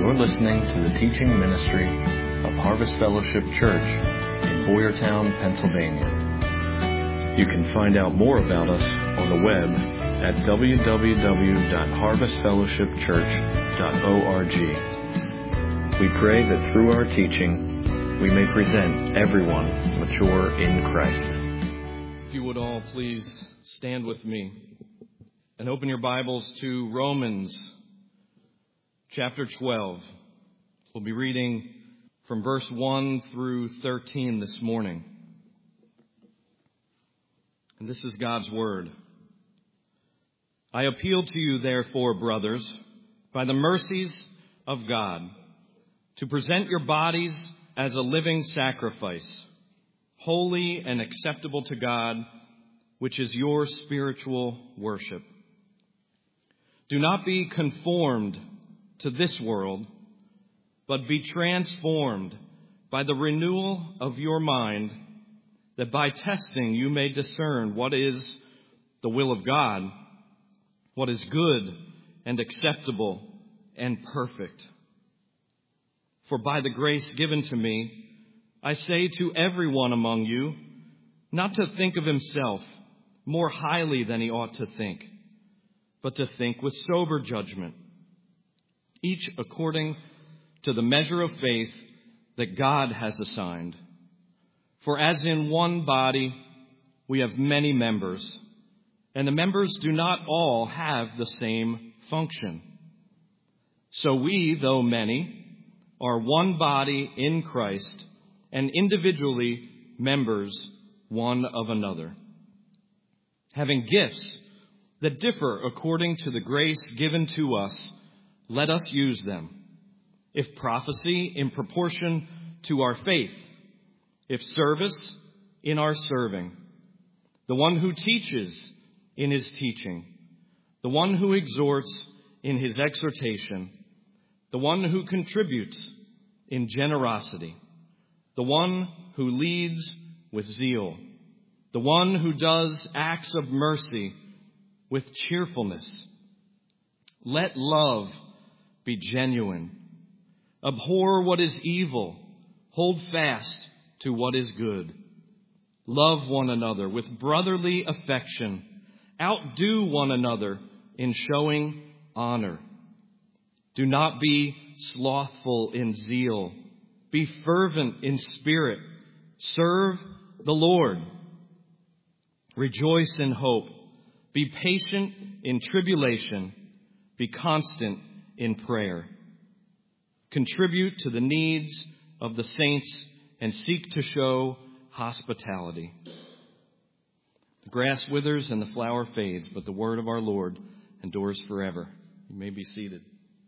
You're listening to the teaching ministry of Harvest Fellowship Church in Boyertown, Pennsylvania. You can find out more about us on the web at www.harvestfellowshipchurch.org. We pray that through our teaching, we may present everyone mature in Christ. If you would all please stand with me and open your Bibles to Romans chapter 12. We'll be reading from verse 1 through 13 this morning. And this is God's word. I appeal to you, therefore, brothers, by the mercies of God, to present your bodies as a living sacrifice, holy and acceptable to God, which is your spiritual worship. Do not be conformed to this world, but be transformed by the renewal of your mind, that by testing you may discern what is the will of God, what is good and acceptable and perfect. For by the grace given to me, I say to everyone among you, not to think of himself more highly than he ought to think, but to think with sober judgment, each according to the measure of faith that God has assigned. For as in one body we have many members, and the members do not all have the same function. So we, though many, are one body in Christ, and individually members one of another, having gifts that differ according to the grace given to us. Let us use them. If prophecy, in proportion to our faith. If service, in our serving. The one who teaches, in his teaching. The one who exhorts, in his exhortation. The one who contributes, in generosity. The one who leads, with zeal. The one who does acts of mercy, with cheerfulness. Let love be genuine. Abhor what is evil. Hold fast to what is good. Love one another with brotherly affection. Outdo one another in showing honor. Do not be slothful in zeal. Be fervent in spirit. Serve the Lord. Rejoice in hope. Be patient in tribulation. Be constant in prayer. Contribute to the needs of the saints and seek to show hospitality. The grass withers and the flower fades, but the word of our Lord endures forever. You may be seated.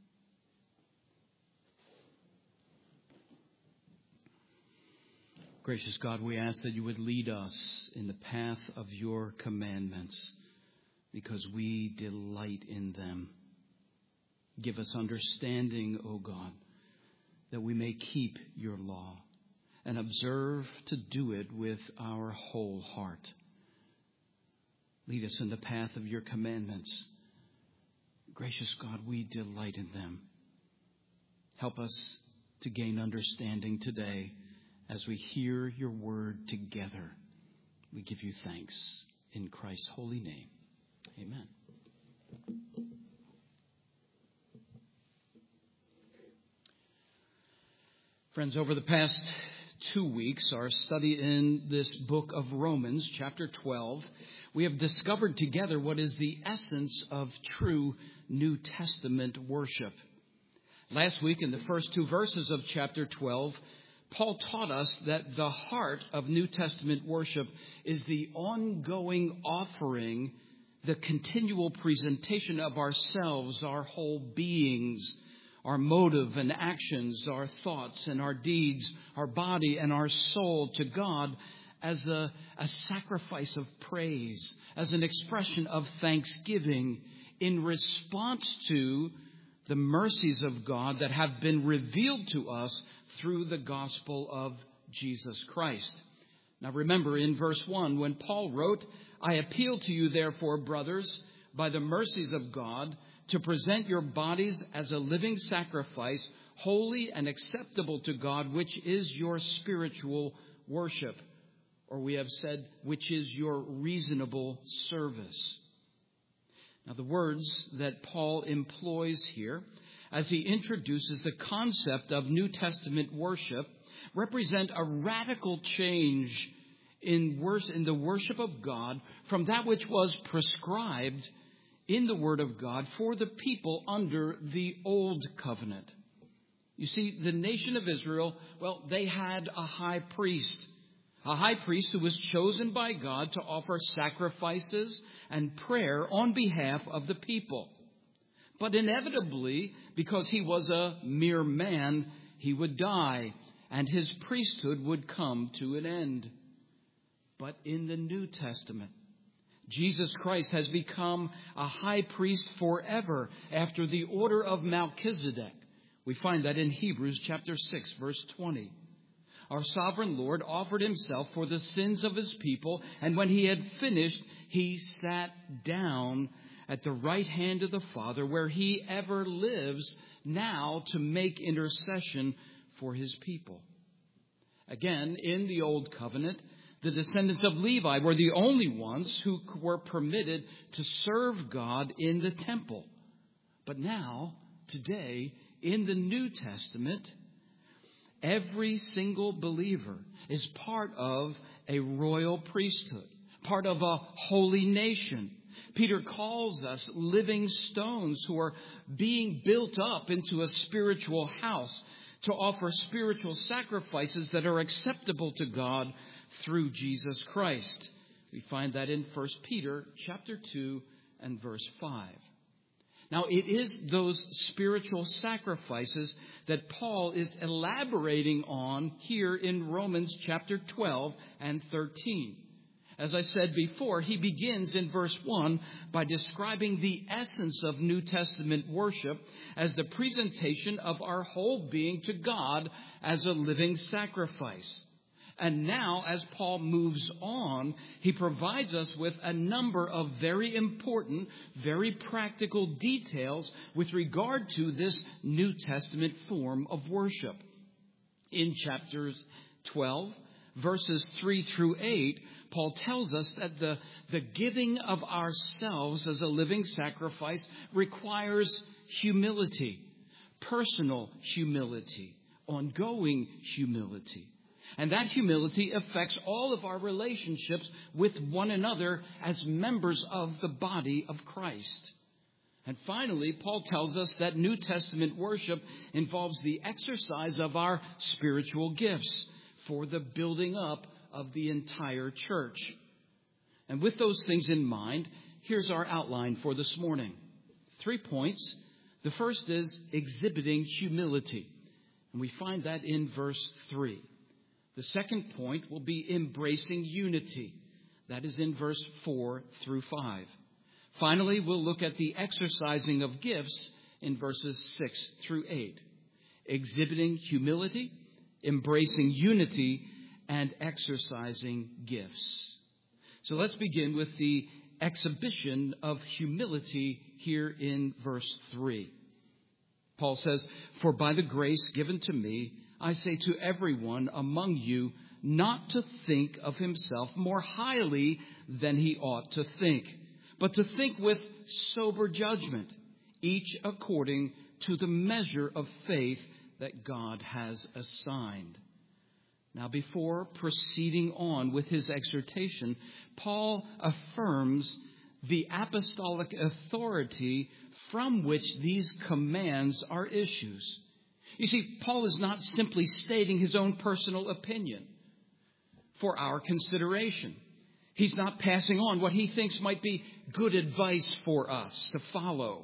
Gracious God, we ask that you would lead us in the path of your commandments, because we delight in them. Give us understanding, O God, that we may keep your law and observe to do it with our whole heart. Lead us in the path of your commandments. Gracious God, we delight in them. Help us to gain understanding today as we hear your word together. We give you thanks in Christ's holy name. Amen. Friends, over the past 2 weeks, our study in this book of Romans, chapter 12, we have discovered together what is the essence of true New Testament worship. Last week, in the first 2 verses of chapter 12, Paul taught us that the heart of New Testament worship is the ongoing offering, the continual presentation of ourselves, our whole beings, our motive and actions, our thoughts and our deeds, our body and our soul to God as a sacrifice of praise, as an expression of thanksgiving in response to the mercies of God that have been revealed to us through the gospel of Jesus Christ. Now remember, in verse 1, when Paul wrote, I appeal to you, therefore, brothers, by the mercies of God, to present your bodies as a living sacrifice, holy and acceptable to God, which is your spiritual worship. Or we have said, which is your reasonable service. Now, the words that Paul employs here, as he introduces the concept of New Testament worship, represent a radical change in the worship of God from that which was prescribed in the Word of God for the people under the Old Covenant. You see, the nation of Israel, well, they had a high priest who was chosen by God to offer sacrifices and prayer on behalf of the people. But inevitably, because he was a mere man, he would die, and his priesthood would come to an end. But in the New Testament, Jesus Christ has become a high priest forever after the order of Melchizedek. We find that in Hebrews chapter 6, verse 20. Our sovereign Lord offered himself for the sins of his people, and when he had finished, he sat down at the right hand of the Father, where he ever lives now to make intercession for his people. Again, in the Old Covenant, the descendants of Levi were the only ones who were permitted to serve God in the temple. But now, today, in the New Testament, every single believer is part of a royal priesthood, part of a holy nation. Peter calls us living stones who are being built up into a spiritual house to offer spiritual sacrifices that are acceptable to God through Jesus Christ. We find that in 1 Peter chapter 2 and verse 5. Now, it is those spiritual sacrifices that Paul is elaborating on here in Romans chapter 12 and 13. As I said before, he begins in verse 1 by describing the essence of New Testament worship as the presentation of our whole being to God as a living sacrifice. And now, as Paul moves on, he provides us with a number of very important, very practical details with regard to this New Testament form of worship. In chapters 12, verses 3 through 8, Paul tells us that the giving of ourselves as a living sacrifice requires humility, personal humility, ongoing humility. And that humility affects all of our relationships with one another as members of the body of Christ. And finally, Paul tells us that New Testament worship involves the exercise of our spiritual gifts for the building up of the entire church. And with those things in mind, here's our outline for this morning. 3 points. The first is exhibiting humility. And we find that in verse 3. The second point will be embracing unity. That is in verse 4 through 5. Finally, we'll look at the exercising of gifts in verses 6 through 8. Exhibiting humility, embracing unity, and exercising gifts. So let's begin with the exhibition of humility here in verse 3. Paul says, "For by the grace given to me, I say to everyone among you not to think of himself more highly than he ought to think, but to think with sober judgment, each according to the measure of faith that God has assigned." Now, before proceeding on with his exhortation, Paul affirms the apostolic authority from which these commands are issues. You see, Paul is not simply stating his own personal opinion for our consideration. He's not passing on what he thinks might be good advice for us to follow.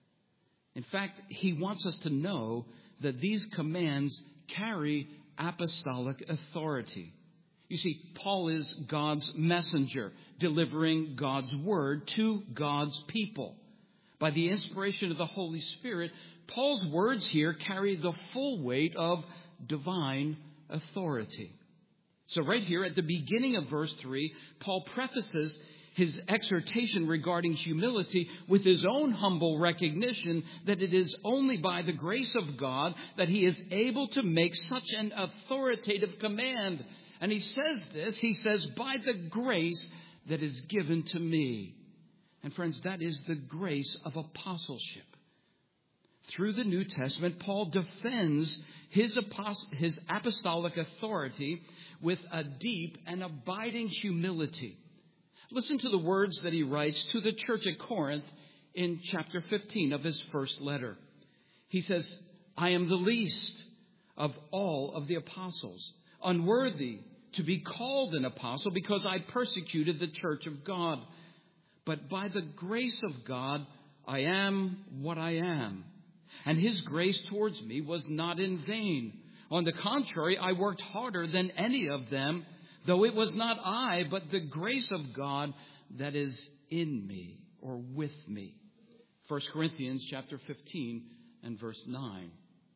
In fact, he wants us to know that these commands carry apostolic authority. You see, Paul is God's messenger, delivering God's word to God's people. By the inspiration of the Holy Spirit, Paul's words here carry the full weight of divine authority. So right here at the beginning of verse 3, Paul prefaces his exhortation regarding humility with his own humble recognition that it is only by the grace of God that he is able to make such an authoritative command. And he says, by the grace that is given to me. And friends, that is the grace of apostleship. Through the New Testament, Paul defends his apostolic authority with a deep and abiding humility. Listen to the words that he writes to the church at Corinth in chapter 15 of his first letter. He says, I am the least of all of the apostles, unworthy to be called an apostle because I persecuted the church of God. But by the grace of God, I am what I am. And his grace towards me was not in vain. On the contrary, I worked harder than any of them, though it was not I, but the grace of God that is in me or with me. 1 Corinthians chapter 15 and verse 9.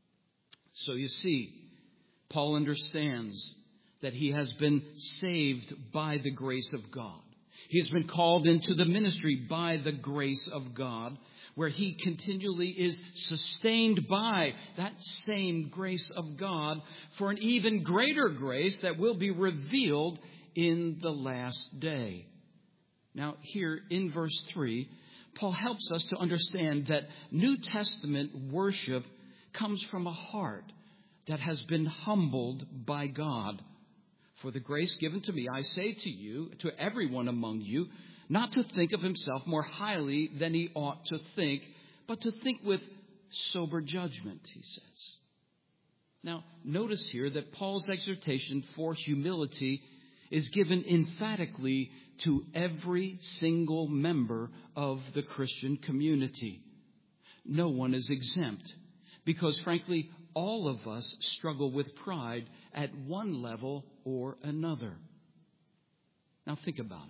So you see, Paul understands that he has been saved by the grace of God. He has been called into the ministry by the grace of God, where he continually is sustained by that same grace of God for an even greater grace that will be revealed in the last day. Now, here in verse 3, Paul helps us to understand that New Testament worship comes from a heart that has been humbled by God. For the grace given to me, I say to you, to everyone among you, not to think of himself more highly than he ought to think, but to think with sober judgment, he says. Now, notice here that Paul's exhortation for humility is given emphatically to every single member of the Christian community. No one is exempt, because frankly, all of us struggle with pride at one level or another. Now think about it.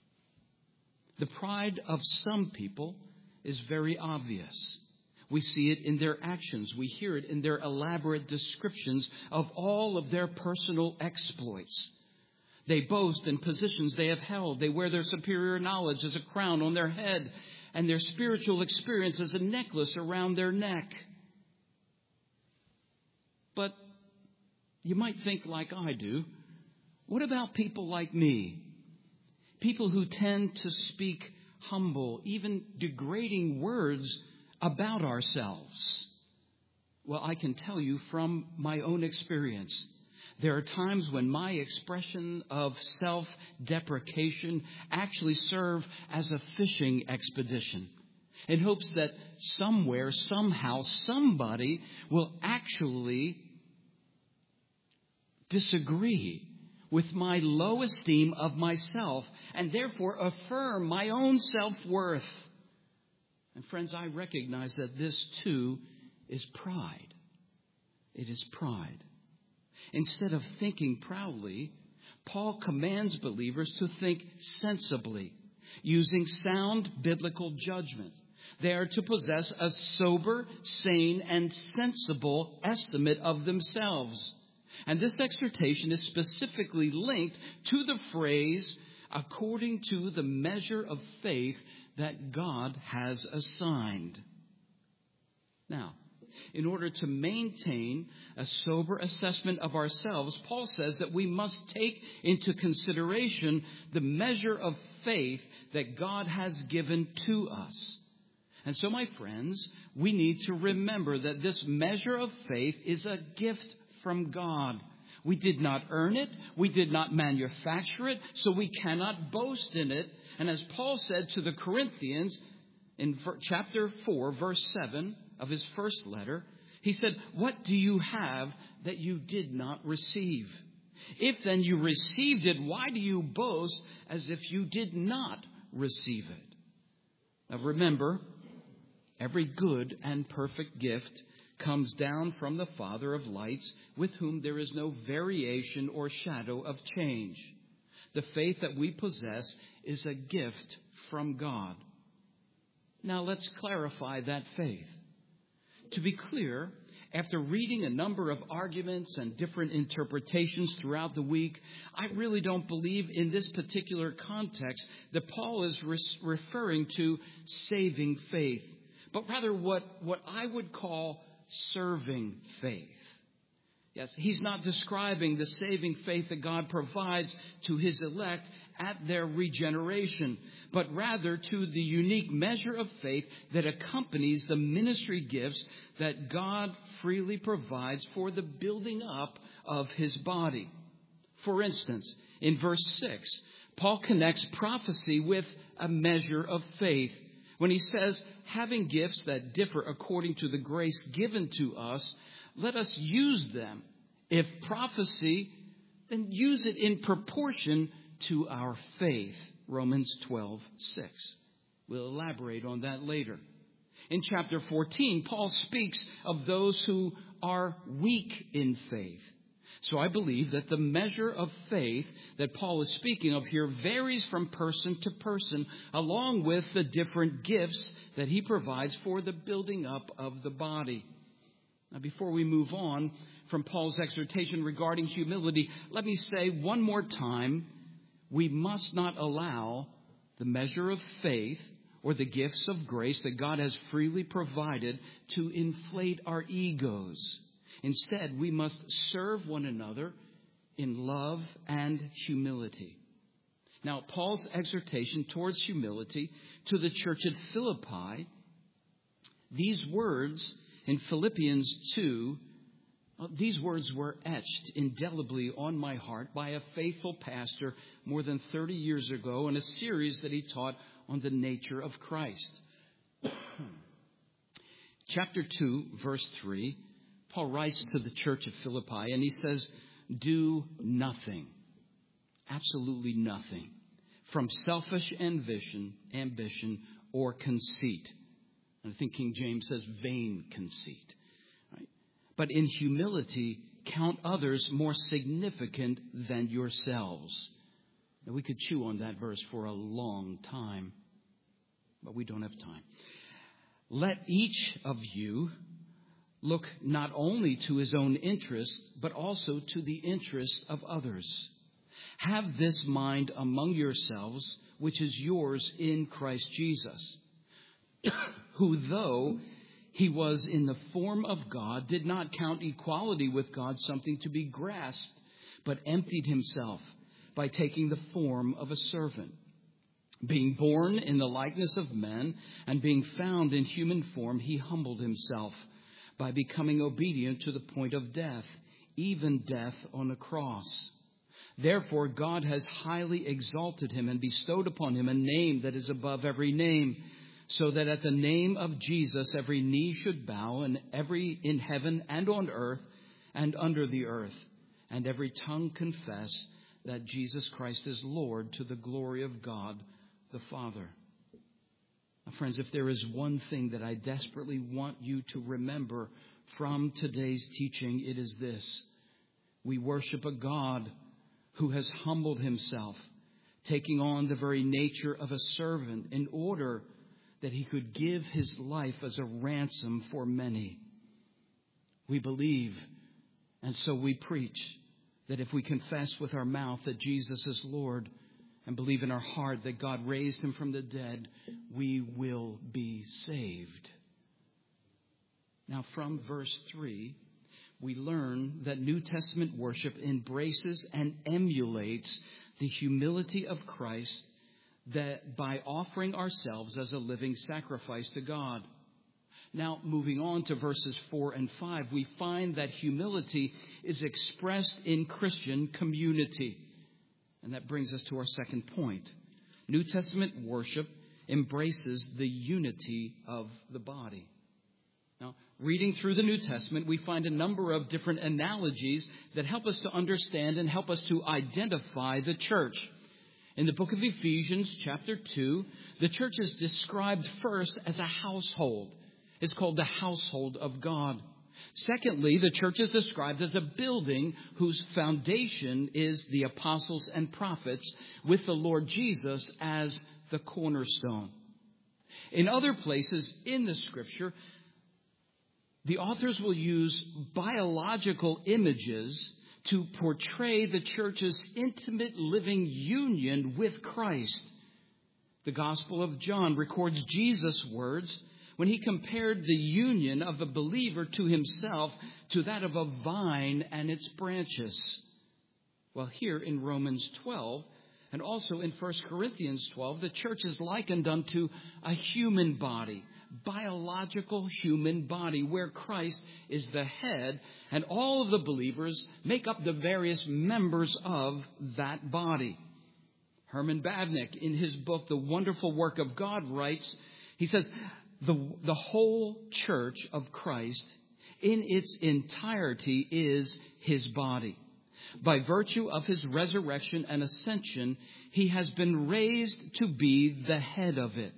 The pride of some people is very obvious. We see it in their actions. We hear it in their elaborate descriptions of all of their personal exploits. They boast in positions they have held. They wear their superior knowledge as a crown on their head and their spiritual experience as a necklace around their neck. But you might think like I do, what about people like me? People who tend to speak humble, even degrading words about ourselves. Well, I can tell you from my own experience, there are times when my expression of self-deprecation actually serve as a fishing expedition in hopes that somewhere, somehow, somebody will actually disagree with my low esteem of myself and therefore affirm my own self-worth. And friends, I recognize that this too is pride. It is pride. Instead of thinking proudly, Paul commands believers to think sensibly, using sound biblical judgment. They are to possess a sober, sane, and sensible estimate of themselves. And this exhortation is specifically linked to the phrase, according to the measure of faith that God has assigned. Now, in order to maintain a sober assessment of ourselves, Paul says that we must take into consideration the measure of faith that God has given to us. And so, my friends, we need to remember that this measure of faith is a gift from God. We did not earn it. We did not manufacture it, so we cannot boast in it. And as Paul said to the Corinthians in chapter 4, verse 7 of his first letter, he said, "What do you have that you did not receive? If then you received it, why do you boast as if you did not receive it?" Now remember, every good and perfect gift comes down from the Father of lights, with whom there is no variation or shadow of change. The faith that we possess is a gift from God. Now let's clarify that faith. To be clear, after reading a number of arguments and different interpretations throughout the week, I really don't believe in this particular context that Paul is referring to saving faith, but rather what I would call serving faith. Yes, he's not describing the saving faith that God provides to his elect at their regeneration, but rather to the unique measure of faith that accompanies the ministry gifts that God freely provides for the building up of his body. For instance, in verse 6, Paul connects prophecy with a measure of faith when he says, having gifts that differ according to the grace given to us, let us use them. If prophecy, then use it in proportion to our faith. Romans 12:6. We'll elaborate on that later. In chapter 14, Paul speaks of those who are weak in faith. So I believe that the measure of faith that Paul is speaking of here varies from person to person, along with the different gifts that he provides for the building up of the body. Now, before we move on from Paul's exhortation regarding humility, let me say one more time, we must not allow the measure of faith or the gifts of grace that God has freely provided to inflate our egos. Instead, we must serve one another in love and humility. Now, Paul's exhortation towards humility to the church at Philippi, these words in Philippians 2, these words were etched indelibly on my heart by a faithful pastor more than 30 years ago in a series that he taught on the nature of Christ. Chapter 2, verse 3, Paul writes to the church of Philippi and he says, do nothing, absolutely nothing, from selfish ambition or conceit. And I think King James says vain conceit. But in humility, count others more significant than yourselves. Now, we could chew on that verse for a long time, but we don't have time. Let each of you look not only to his own interest, but also to the interest of others. Have this mind among yourselves, which is yours in Christ Jesus, who though he was in the form of God, did not count equality with God something to be grasped, but emptied himself by taking the form of a servant. Being born in the likeness of men and being found in human form, he humbled himself by becoming obedient to the point of death, even death on a cross. Therefore, God has highly exalted him and bestowed upon him a name that is above every name, so that at the name of Jesus every knee should bow, and every in heaven and on earth and under the earth, and every tongue confess that Jesus Christ is Lord, to the glory of God the Father. Now, friends, if there is one thing that I desperately want you to remember from today's teaching, it is this: we worship a God who has humbled himself, taking on the very nature of a servant in order that he could give his life as a ransom for many. We believe, and so we preach, that if we confess with our mouth that Jesus is Lord and believe in our heart that God raised him from the dead, we will be saved. Now, from verse 3, we learn that New Testament worship embraces and emulates the humility of Christ, that by offering ourselves as a living sacrifice to God. Now, moving on to verses 4 and 5, we find that humility is expressed in Christian community. And that brings us to our second point. New Testament worship embraces the unity of the body. Now, reading through the New Testament, we find a number of different analogies that help us to understand and help us to identify the church. In the book of Ephesians, chapter 2, the church is described first as a household. It's called the household of God. Secondly, the church is described as a building whose foundation is the apostles and prophets, with the Lord Jesus as the cornerstone. In other places in the scripture, The authors will use biological images to portray the church's intimate living union with Christ. The Gospel of John records Jesus' words when he compared the union of a believer to himself to that of a vine and its branches. Well, here in Romans 12 and also in 1 Corinthians 12, the church is likened unto a human body, biological human body, where Christ is the head and all of the believers make up the various members of that body. Herman Badnick, in his book, The Wonderful Work of God, writes, he says, the whole church of Christ in its entirety is his body. By virtue of his resurrection and ascension, he has been raised to be the head of it.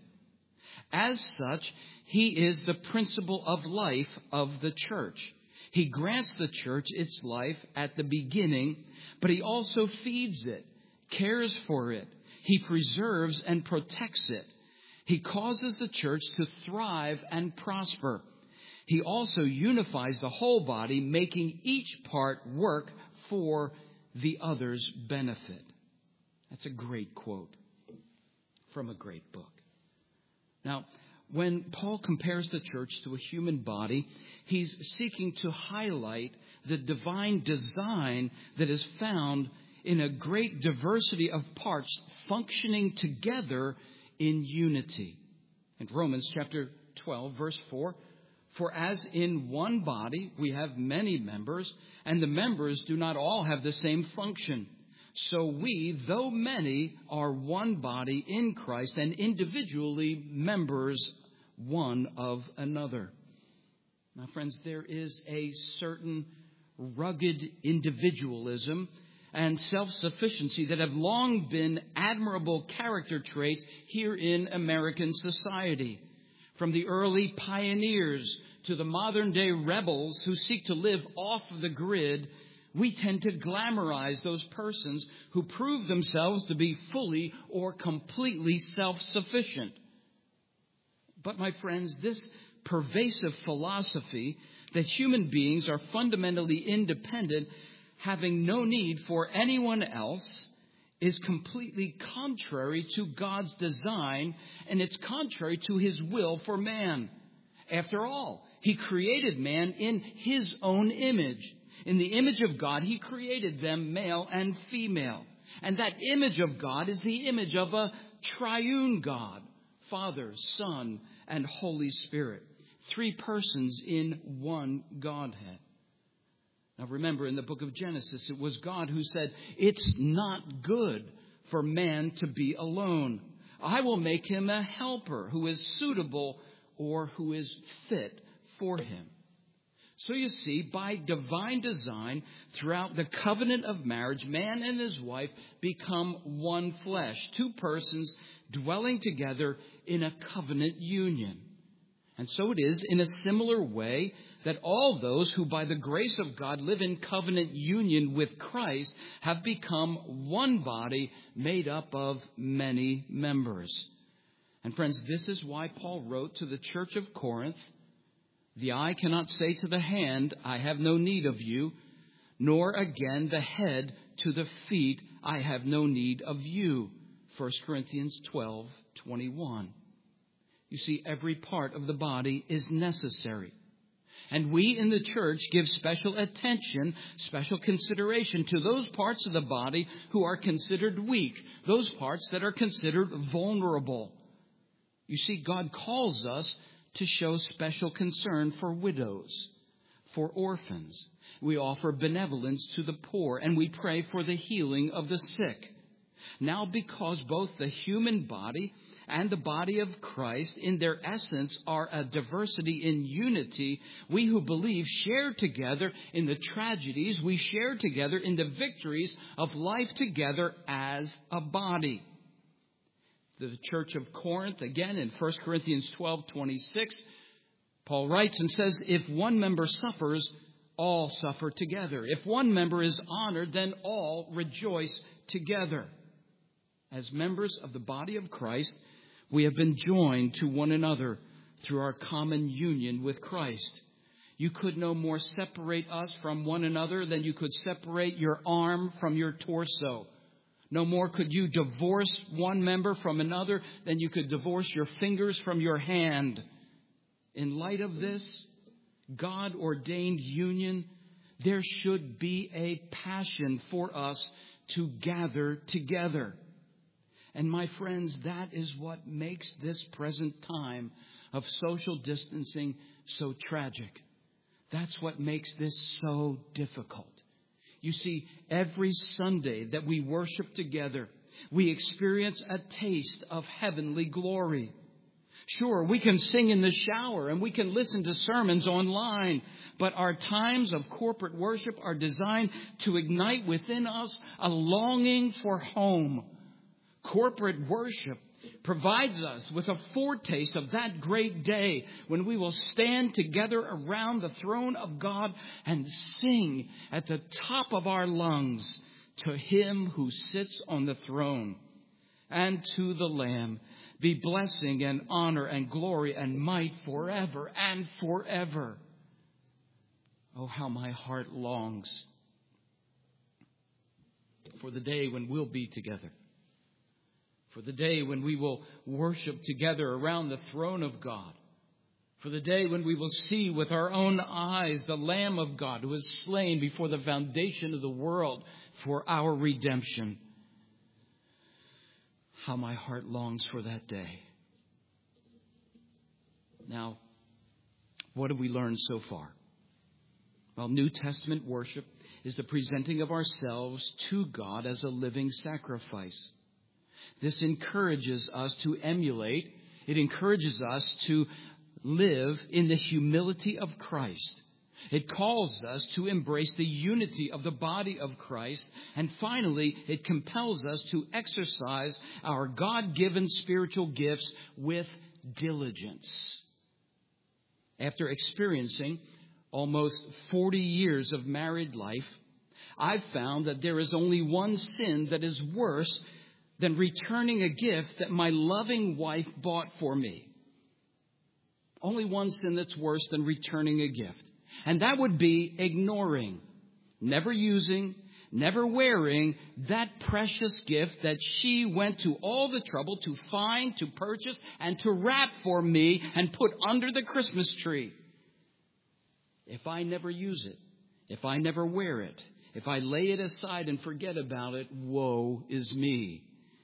As such, he is the principle of life of the church. He grants the church its life at the beginning, but he also feeds it, cares for it. He preserves and protects it. He causes the church to thrive and prosper. He also unifies the whole body, making each part work for the other's benefit. That's a great quote from a great book. Now, when Paul compares the church to a human body, he's seeking to highlight the divine design that is found in a great diversity of parts functioning together in unity. In Romans chapter 12, verse 4, for as in one body we have many members, and the members do not all have the same function. So we, though many, are one body in Christ and individually members one of another. Now, friends, there is a certain rugged individualism and self-sufficiency that have long been admirable character traits here in American society. From the early pioneers to the modern-day rebels who seek to live off the grid, we tend to glamorize those persons who prove themselves to be fully or completely self-sufficient. But, my friends, this pervasive philosophy that human beings are fundamentally independent, having no need for anyone else, is completely contrary to God's design, and it's contrary to his will for man. After all, he created man in his own image. In the image of God, he created them male and female. And that image of God is the image of a triune God, Father, Son, and Holy Spirit. Three persons in one Godhead. Now remember, in the book of Genesis, it was God who said, it's not good for man to be alone. I will make him a helper who is suitable or who is fit for him. So you see, by divine design, throughout the covenant of marriage, man and his wife become one flesh, two persons dwelling together in a covenant union. And so it is in a similar way that all those who by the grace of God live in covenant union with Christ have become one body made up of many members. And friends, this is why Paul wrote to the church of Corinth, the eye cannot say to the hand, I have no need of you, nor again the head to the feet, I have no need of you. 1 Corinthians 12:21. You see, every part of the body is necessary. And we in the church give special attention, special consideration to those parts of the body who are considered weak, those parts that are considered vulnerable. You see, God calls us to show special concern for widows, for orphans. We offer benevolence to the poor, and we pray for the healing of the sick. Now, because both the human body and the body of Christ in their essence are a diversity in unity, we who believe share together in the tragedies, we share together in the victories of life together as a body. The church of Corinth, again in 1 Corinthians 12:26, Paul writes and says, if one member suffers, all suffer together. If one member is honored, then all rejoice together. As members of the body of Christ, we have been joined to one another through our common union with Christ. You could no more separate us from one another than you could separate your arm from your torso. No more could you divorce one member from another than you could divorce your fingers from your hand. In light of this God-ordained union, there should be a passion for us to gather together. And my friends, that is what makes this present time of social distancing so tragic. That's what makes this so difficult. You see, every Sunday that we worship together, we experience a taste of heavenly glory. Sure, we can sing in the shower and we can listen to sermons online, but our times of corporate worship are designed to ignite within us a longing for home. Corporate worship provides us with a foretaste of that great day when we will stand together around the throne of God and sing at the top of our lungs to Him who sits on the throne. And to the Lamb be blessing and honor and glory and might forever and forever. Oh, how my heart longs for the day when we'll be together. For the day when we will worship together around the throne of God. For the day when we will see with our own eyes the Lamb of God who was slain before the foundation of the world for our redemption. How my heart longs for that day. Now, what have we learned so far? Well, New Testament worship is the presenting of ourselves to God as a living sacrifice. This encourages us to emulate. It encourages us to live in the humility of Christ. It calls us to embrace the unity of the body of Christ. And finally, it compels us to exercise our God-given spiritual gifts with diligence. After experiencing almost 40 years of married life, I've found that there is only one sin that is worse than returning a gift that my loving wife bought for me. Only one sin that's worse than returning a gift. And that would be ignoring, never using, never wearing that precious gift that she went to all the trouble to find, to purchase, and to wrap for me and put under the Christmas tree. If I never use it, if I never wear it, if I lay it aside and forget about it, woe is me.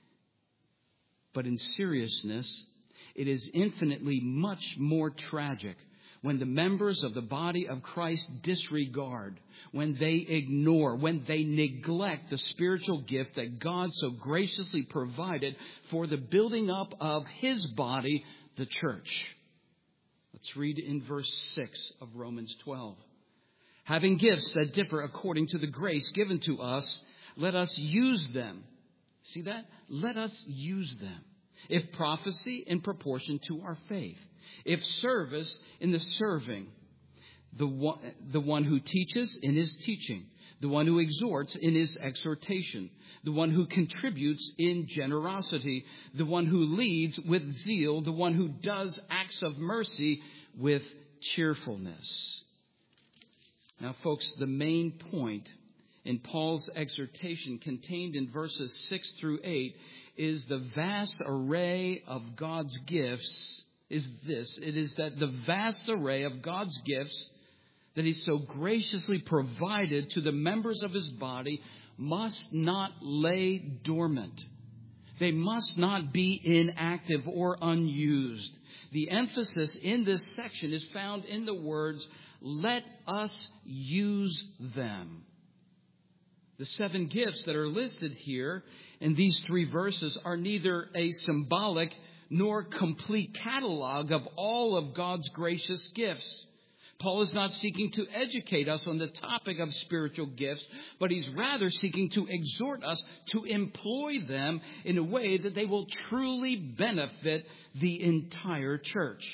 But in seriousness, it is infinitely much more tragic when the members of the body of Christ disregard, when they ignore, when they neglect the spiritual gift that God so graciously provided for the building up of His body, the church. Let's read in verse 6 of Romans 12. Having gifts that differ according to the grace given to us, let us use them. See that? Let us use them. If prophecy, in proportion to our faith. If service, in the serving. The one who teaches, in his teaching. The one who exhorts, in his exhortation. The one who contributes, in generosity. The one who leads, with zeal. The one who does acts of mercy, with cheerfulness. Now, folks, the main point in Paul's exhortation contained in verses 6 through 8 is the vast array of God's gifts is this. It is that the vast array of God's gifts that He so graciously provided to the members of His body must not lay dormant. They must not be inactive or unused. The emphasis in this section is found in the words, let us use them. The 7 gifts that are listed here in these 3 verses are neither a symbolic nor complete catalog of all of God's gracious gifts. Paul is not seeking to educate us on the topic of spiritual gifts, but he's rather seeking to exhort us to employ them in a way that they will truly benefit the entire church.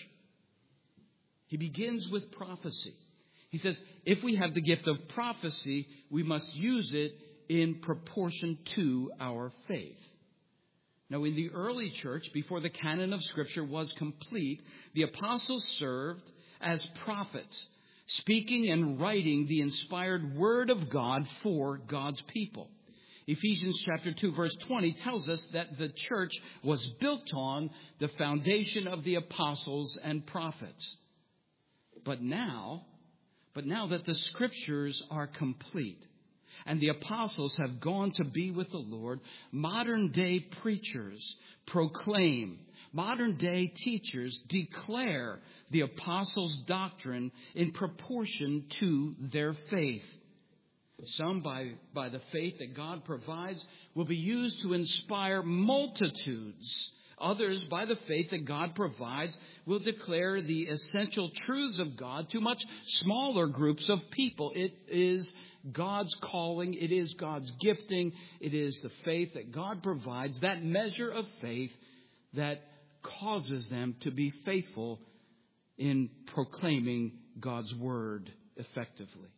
He begins with prophecy. He says, if we have the gift of prophecy, we must use it in proportion to our faith. Now, in the early church, before the canon of Scripture was complete, the apostles served as prophets, speaking and writing the inspired Word of God for God's people. Ephesians chapter 2 verse 20 tells us that the church was built on the foundation of the apostles and prophets. But now that the Scriptures are complete and the apostles have gone to be with the Lord, modern day preachers proclaim, modern day teachers declare the apostles' doctrine in proportion to their faith. Some, by the faith that God provides, will be used to inspire multitudes. Others, by the faith that God provides, will declare the essential truths of God to much smaller groups of people. It is God's calling. It is God's gifting. It is the faith that God provides, that measure of faith that causes them to be faithful in proclaiming God's word effectively.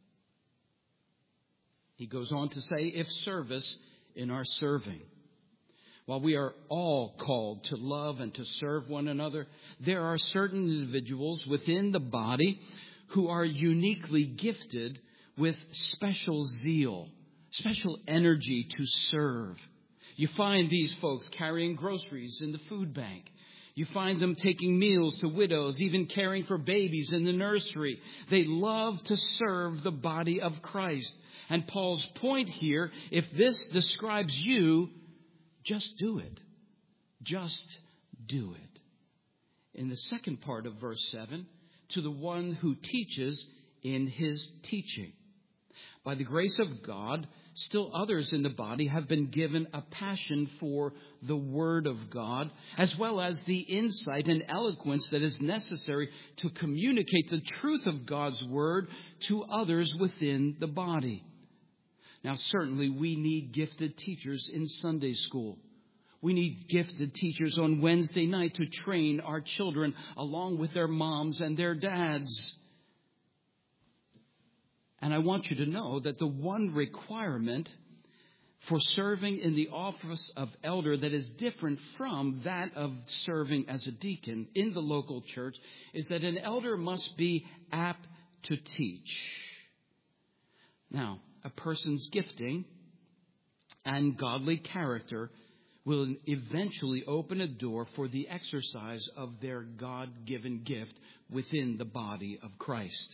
He goes on to say, if service in our serving. While we are all called to love and to serve one another, there are certain individuals within the body who are uniquely gifted with special zeal, special energy to serve. You find these folks carrying groceries in the food bank. You find them taking meals to widows, even caring for babies in the nursery. They love to serve the body of Christ. And Paul's point here, if this describes you, just do it. Just do it. In the second part of verse 7, to the one who teaches in his teaching. By the grace of God, still others in the body have been given a passion for the Word of God, as well as the insight and eloquence that is necessary to communicate the truth of God's Word to others within the body. Now, certainly we need gifted teachers in Sunday school. We need gifted teachers on Wednesday night to train our children along with their moms and their dads. And I want you to know that the one requirement for serving in the office of elder that is different from that of serving as a deacon in the local church is that an elder must be apt to teach. Now, a person's gifting and godly character will eventually open a door for the exercise of their God-given gift within the body of Christ.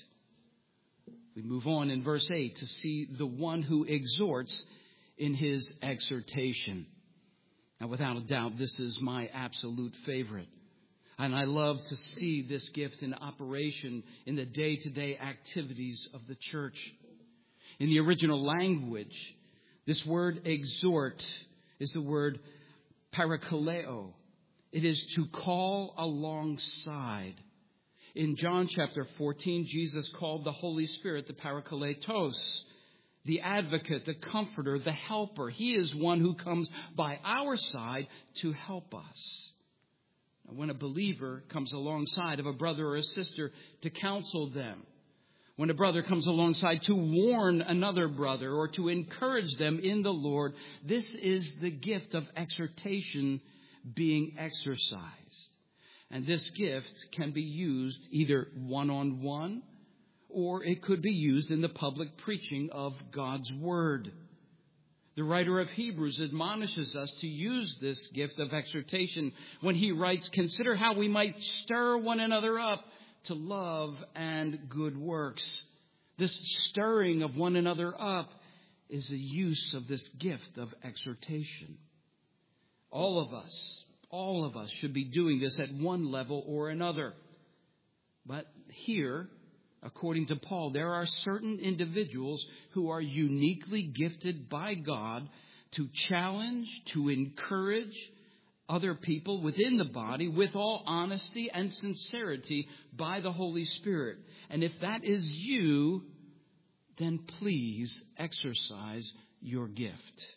We move on in verse 8 to see the one who exhorts in his exhortation. Now, without a doubt, this is my absolute favorite. And I love to see this gift in operation in the day-to-day activities of the church. In the original language, this word exhort is the word parakaleo. It is to call alongside. In John chapter 14, Jesus called the Holy Spirit the parakletos, the advocate, the comforter, the helper. He is one who comes by our side to help us. Now, when a believer comes alongside of a brother or a sister to counsel them, when a brother comes alongside to warn another brother or to encourage them in the Lord, this is the gift of exhortation being exercised. And this gift can be used either one-on-one or it could be used in the public preaching of God's Word. The writer of Hebrews admonishes us to use this gift of exhortation when he writes, "Consider how we might stir one another up to love and good works." This stirring of one another up is the use of this gift of exhortation. All of us should be doing this at one level or another. But here, according to Paul, there are certain individuals who are uniquely gifted by God to challenge, to encourage other people within the body with all honesty and sincerity by the Holy Spirit. And if that is you, then please exercise your gift.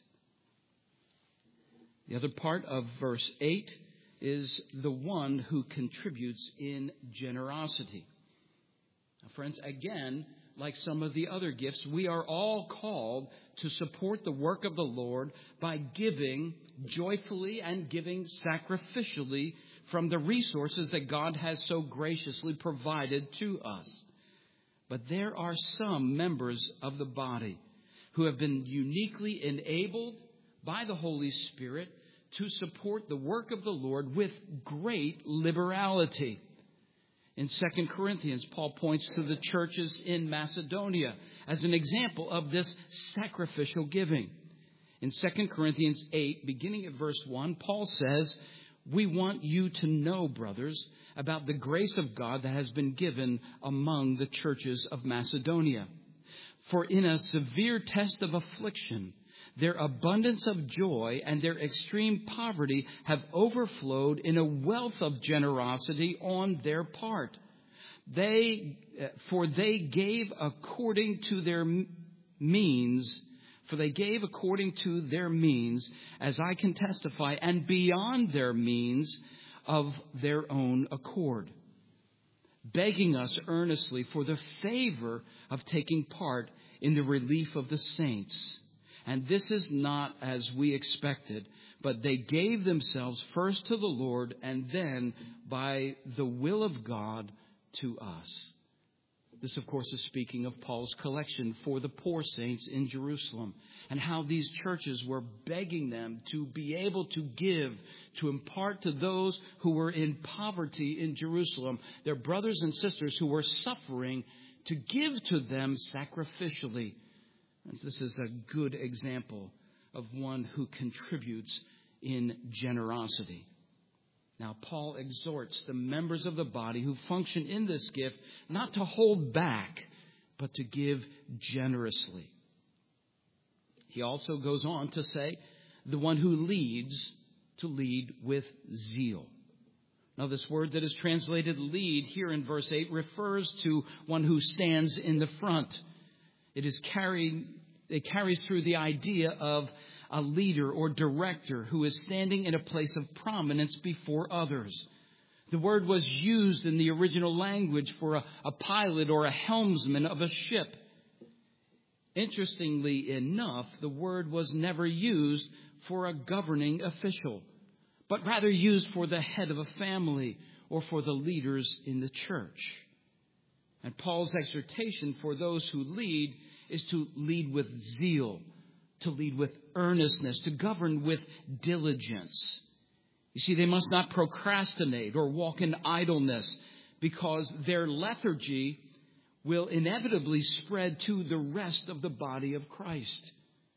The other part of verse 8 is the one who contributes in generosity. Now, friends, again, like some of the other gifts, we are all called to support the work of the Lord by giving joyfully and giving sacrificially from the resources that God has so graciously provided to us. But there are some members of the body who have been uniquely enabled by the Holy Spirit to support the work of the Lord with great liberality. In 2 Corinthians, Paul points to the churches in Macedonia as an example of this sacrificial giving. In 2 Corinthians 8, beginning at verse 1, Paul says, "We want you to know, brothers, about the grace of God that has been given among the churches of Macedonia. For in a severe test of affliction, their abundance of joy and their extreme poverty have overflowed in a wealth of generosity on their part. For they gave according to their means, as I can testify, and beyond their means of their own accord, begging us earnestly for the favor of taking part in the relief of the saints. And this is not as we expected, but they gave themselves first to the Lord and then by the will of God to us." This, of course, is speaking of Paul's collection for the poor saints in Jerusalem and how these churches were begging them to be able to give, to impart to those who were in poverty in Jerusalem, their brothers and sisters who were suffering, to give to them sacrificially. And this is a good example of one who contributes in generosity. Now, Paul exhorts the members of the body who function in this gift not to hold back, but to give generously. He also goes on to say, the one who leads, to lead with zeal. Now, this word that is translated lead here in verse 8 refers to one who stands in the front. It carries through the idea of a leader or director who is standing in a place of prominence before others. The word was used in the original language for a pilot or a helmsman of a ship. Interestingly enough, the word was never used for a governing official, but rather used for the head of a family or for the leaders in the church. And Paul's exhortation for those who lead is to lead with zeal, to lead with earnestness, to govern with diligence. You see, they must not procrastinate or walk in idleness, because their lethargy will inevitably spread to the rest of the body of Christ.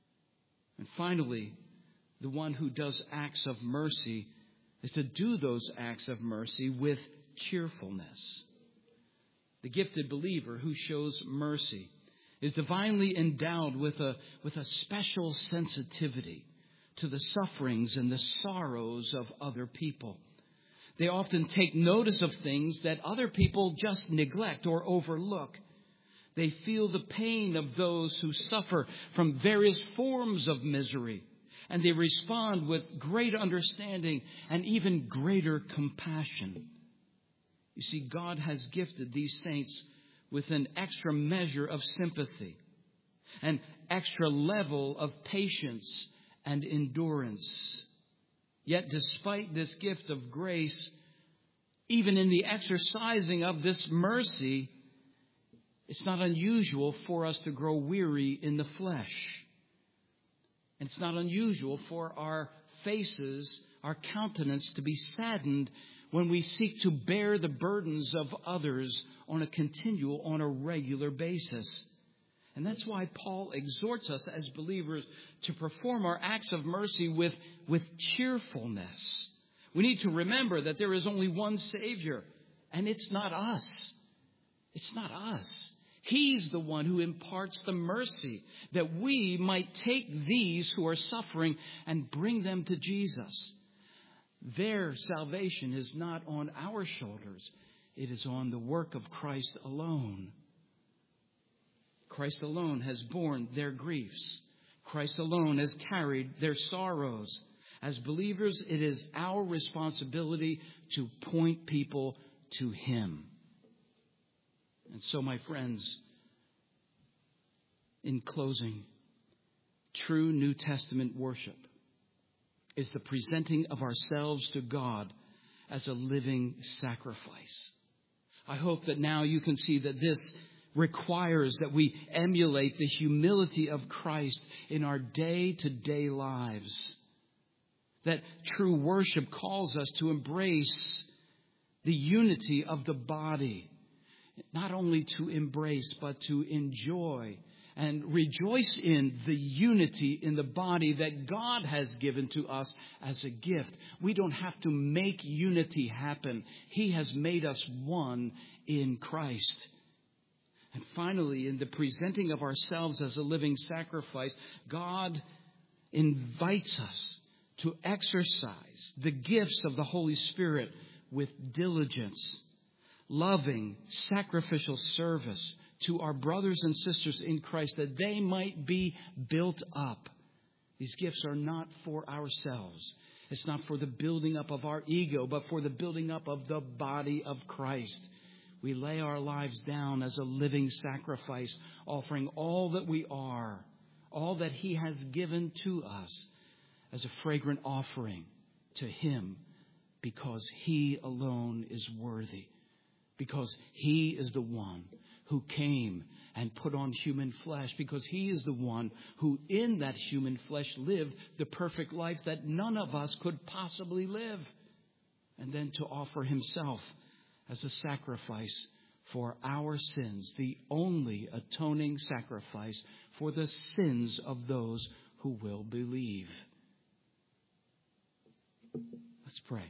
And finally, the one who does acts of mercy is to do those acts of mercy with cheerfulness. The gifted believer who shows mercy is divinely endowed with a special sensitivity to the sufferings and the sorrows of other people. They often take notice of things that other people just neglect or overlook. They feel the pain of those who suffer from various forms of misery, and they respond with great understanding and even greater compassion. You see, God has gifted these saints with an extra measure of sympathy, an extra level of patience and endurance. Yet despite this gift of grace, even in the exercising of this mercy, it's not unusual for us to grow weary in the flesh. And it's not unusual for our faces, our countenance to be saddened when we seek to bear the burdens of others on a regular basis. And that's why Paul exhorts us as believers to perform our acts of mercy with cheerfulness. We need to remember that there is only one Savior, and it's not us. It's not us. He's the one who imparts the mercy that we might take these who are suffering and bring them to Jesus. Their salvation is not on our shoulders. It is on the work of Christ alone. Christ alone has borne their griefs. Christ alone has carried their sorrows. As believers, it is our responsibility to point people to Him. And so, my friends, in closing, true New Testament worship is the presenting of ourselves to God as a living sacrifice. I hope that now you can see that this requires that we emulate the humility of Christ in our day-to-day lives. That true worship calls us to embrace the unity of the body. Not only to embrace, but to enjoy and rejoice in the unity in the body that God has given to us as a gift. We don't have to make unity happen. He has made us one in Christ. And finally, in the presenting of ourselves as a living sacrifice, God invites us to exercise the gifts of the Holy Spirit with diligence, loving, sacrificial service to our brothers and sisters in Christ, that they might be built up. These gifts are not for ourselves. It's not for the building up of our ego, but for the building up of the body of Christ. We lay our lives down as a living sacrifice, offering all that we are, all that He has given to us as a fragrant offering to Him, because He alone is worthy, because He is the one who came and put on human flesh, because He is the one who in that human flesh lived the perfect life that none of us could possibly live, and then to offer Himself as a sacrifice for our sins, the only atoning sacrifice for the sins of those who will believe. Let's pray.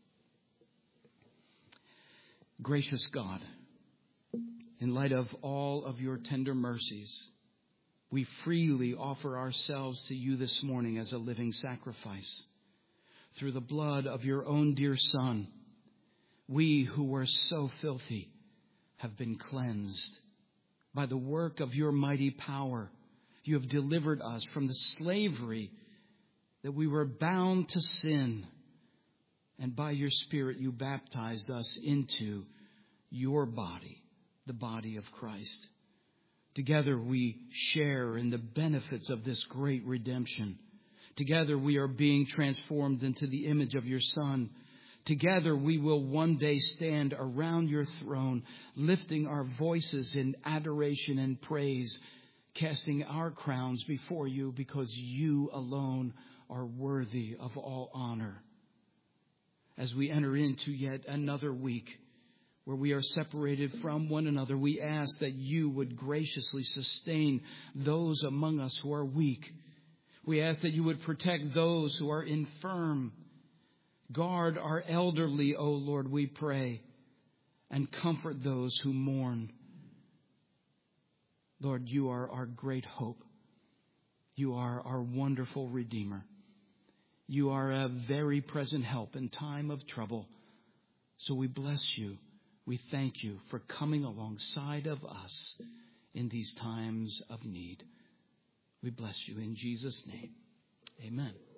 Gracious God, in light of all of your tender mercies, we freely offer ourselves to you this morning as a living sacrifice. Through the blood of your own dear Son, we who were so filthy have been cleansed. By the work of your mighty power, you have delivered us from the slavery that we were bound to sin. And by your Spirit, you baptized us into your body, the body of Christ. Together we share in the benefits of this great redemption. Together we are being transformed into the image of your Son. Together we will one day stand around your throne, lifting our voices in adoration and praise, casting our crowns before you, because you alone are worthy of all honor. As we enter into yet another week where we are separated from one another, we ask that you would graciously sustain those among us who are weak. We ask that you would protect those who are infirm. Guard our elderly, O Lord, we pray, and comfort those who mourn. Lord, you are our great hope. You are our wonderful Redeemer. You are a very present help in time of trouble. So we bless you. We thank you for coming alongside of us in these times of need. We bless you in Jesus' name. Amen.